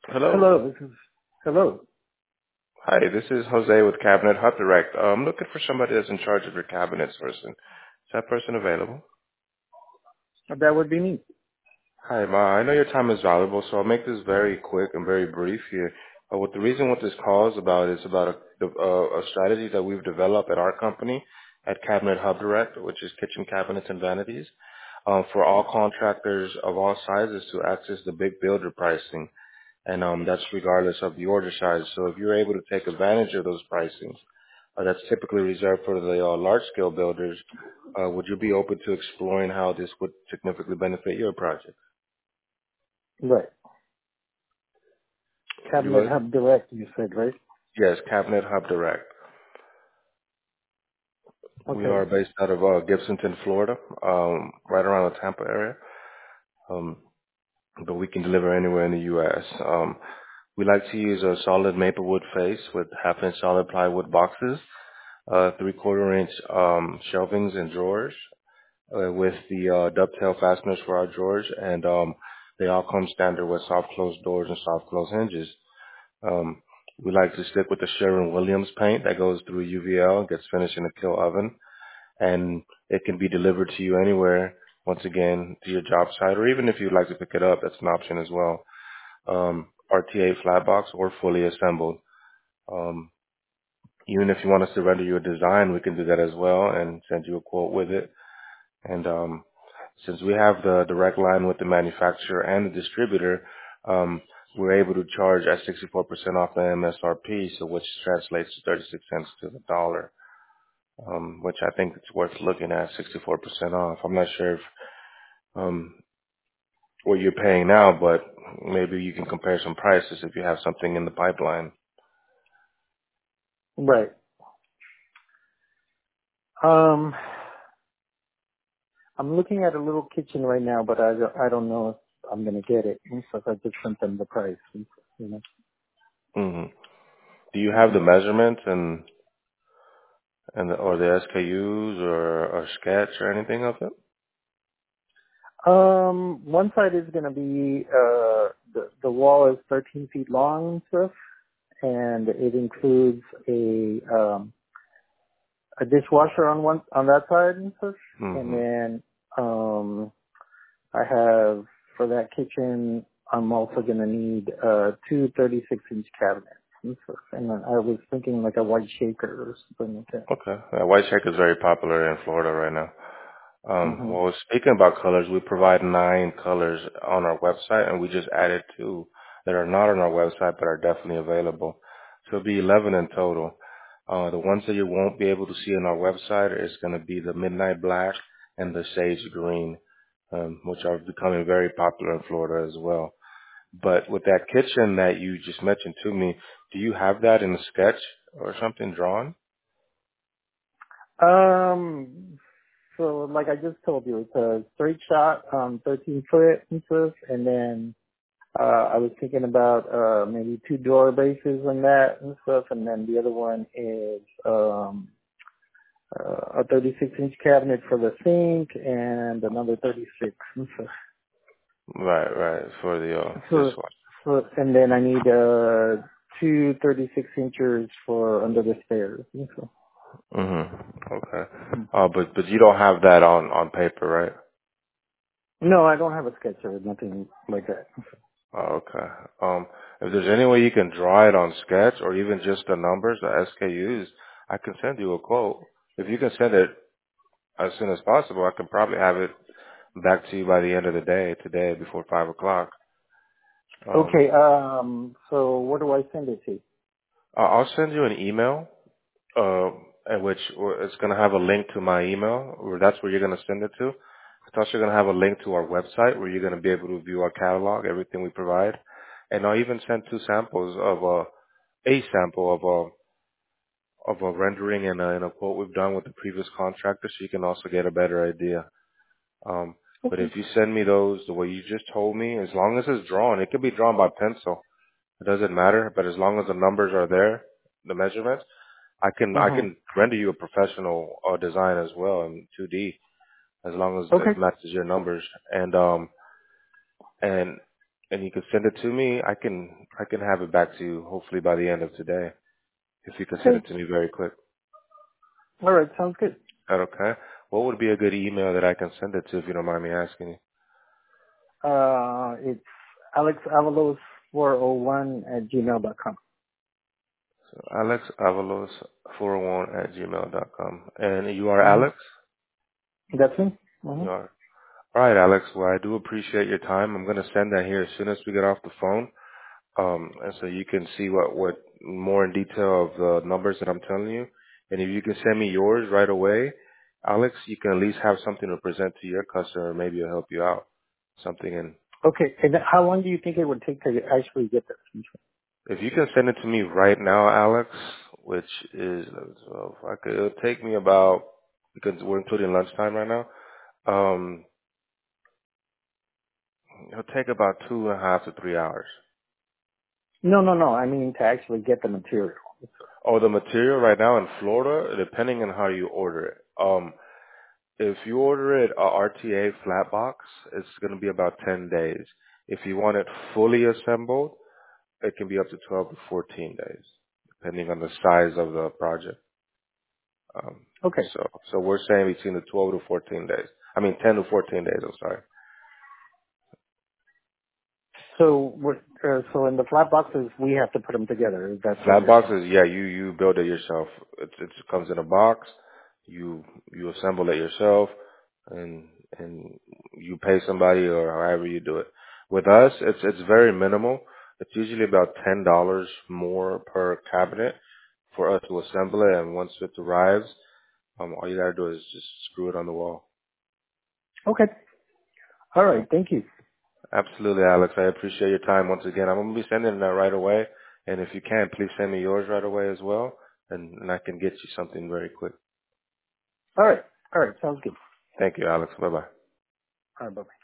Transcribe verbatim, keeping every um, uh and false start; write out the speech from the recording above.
Hello. Hello, this is hello. Hi, this is Jose with Cabinet Hub Direct. Uh, I'm looking for somebody that's in charge of your cabinets person. Is that person available? That would be me. Hi, Ma. I know your time is valuable, so I'll make this very quick and very brief here. Uh, what the reason what this call is about is about a, the- uh, a strategy that we've developed at our company at Cabinet Hub Direct, which is kitchen cabinets and vanities, um, for all contractors of all sizes to access the big builder pricing. And um, that's regardless of the order size. So if you're able to take advantage of those pricings, uh, that's typically reserved for the uh, large-scale builders, uh, would you be open to exploring how this would significantly benefit your project? Right. You Cabinet want, Hub Direct, you said, right? yes, Cabinet Hub Direct. We Okay. are based out of uh, Gibsonton, Florida, um, right around the Tampa area, um, but we can deliver anywhere in the U S. Um, we like to use a solid maple wood face with half-inch solid plywood boxes, uh, three-quarter inch um, shelvings and drawers, uh, with the uh, dovetail fasteners for our drawers, and um, they all come standard with soft close doors and soft close hinges. Um, we like to stick with the Sherwin-Williams paint that goes through U V L and gets finished in a kill oven, and it can be delivered to you anywhere. Once again, to your job site, or even if you'd like to pick it up, that's an option as well. Um, R T A flat box or fully assembled. Um, even if you want us to render you a design, we can do that as well and send you a quote with it. And um, since we have the direct line with the manufacturer and the distributor, um, we're able to charge at sixty-four percent off the M S R P, so which translates to thirty-six cents to the dollar, um, which I think it's worth looking at, sixty-four percent off. I'm not sure if um, what you're paying now, but maybe you can compare some prices if you have something in the pipeline. Right. Um, I'm looking at a little kitchen right now, but I don't, I don't know if I'm gonna get it. And so I just sent them the price. And so, you know. hmm Do you have the measurements and and the, or the S K Us or or sketch or anything of it? Um, one side is gonna be uh the the wall is thirteen feet long and stuff, and it includes a um a dishwasher on one on that side and stuff, and hmm then um I have for that kitchen. I'm also gonna need uh two thirty-six inch cabinets and stuff, and then I was thinking like a white shaker or something like that. Okay. Yeah, white check is very popular in Florida right now. Um, Mhm. well, speaking about colors, we provide nine colors on our website, and we just added two that are not on our website but are definitely available. So it'll be eleven in total. Uh, the ones that you won't be able to see on our website is going to be the midnight black and the sage green, um, which are becoming very popular in Florida as well. But with that kitchen that you just mentioned to me, do you have that in a sketch or something drawn? Um. So like I just told you, it's a straight shot, um, thirteen foot and stuff, and then uh I was thinking about uh maybe two door bases on that and stuff, and then the other one is um uh, a thirty-six inch cabinet for the sink and another thirty-six. So, Right, right, for the uh, so, dishwasher. so, and then I need uh, two thirty-six inches for under the stairs. So, Mm-hmm. Okay. mhm. Uh, but but you don't have that on on paper, right? No, I don't have a sketch or nothing like that. Oh, okay. Um, if there's any way you can draw it on sketch or even just the numbers, the S K Us, I can send you a quote. If you can send it as soon as possible, I can probably have it back to you by the end of the day today before five o'clock. Um, Okay, um, so where do I send it to? I- I'll send you an email, uh, in which or it's going to have a link to my email, or that's where you're going to send it to. It's also going to have a link to our website where you're going to be able to view our catalog, everything we provide. And I'll even send two samples of a, a sample of a, of a rendering and a, and a quote we've done with the previous contractor so you can also get a better idea. Um, but Okay. if you send me those the way you just told me, as long as it's drawn, it could be drawn by pencil. It doesn't matter, but as long as the numbers are there, the measurements, I can I Uh-huh. can render you a professional uh, design as well in two D as long as Okay. it matches your numbers. And um and and you can send it to me. I can I can have it back to you hopefully by the end of today. If you can send Okay. it to me very quick. Is All right. Sounds good. that okay? What would be a good email that I can send it to if you don't mind me asking you? Uh, it's Alex Avalos four oh one at gmail dot com. So Alex Avalos four oh one at gmail dot com. And you are Mm-hmm. Alex? That's me. Mm-hmm. You are. All right, Alex. Well, I do appreciate your time. I'm going to send that here as soon as we get off the phone. Um, and so you can see what, what more in detail of the numbers that I'm telling you. And if you can send me yours right away, Alex, you can at least have something to present to your customer. Maybe it'll help you out. Something in, Okay. And how long do you think it would take to actually get this? if you can send it to me right now, Alex, which is, so if I could, it'll take me about, because we're including lunchtime right now, um, it'll take about two and a half to three hours. No, no, no. I mean to actually get the material. Oh, the material right now in Florida, depending on how you order it. Um, if you order it a R T A flat box, it's going to be about ten days. If you want it fully assembled, it can be up to twelve to fourteen days, depending on the size of the project. Um, Okay. so, so we're saying between the twelve to fourteen days. I mean, ten to fourteen days. I'm sorry. So, what, uh, so in the flat boxes, we have to put them together. That's what Flat you're saying. boxes, yeah, you you build it yourself. It it comes in a box. You you assemble it yourself, and and you pay somebody or however you do it. With us, it's it's very minimal. It's usually about ten dollars more per cabinet for us to assemble it. And once it arrives, um, all you gotta do is just screw it on the wall. Okay. All right. Thank you. Absolutely, Alex. I appreciate your time once again. I'm gonna be sending that right away, and if you can, please send me yours right away as well, and, and I can get you something very quick. All right. All right. Sounds good. Thank you, Alex. Bye bye. All right. Bye.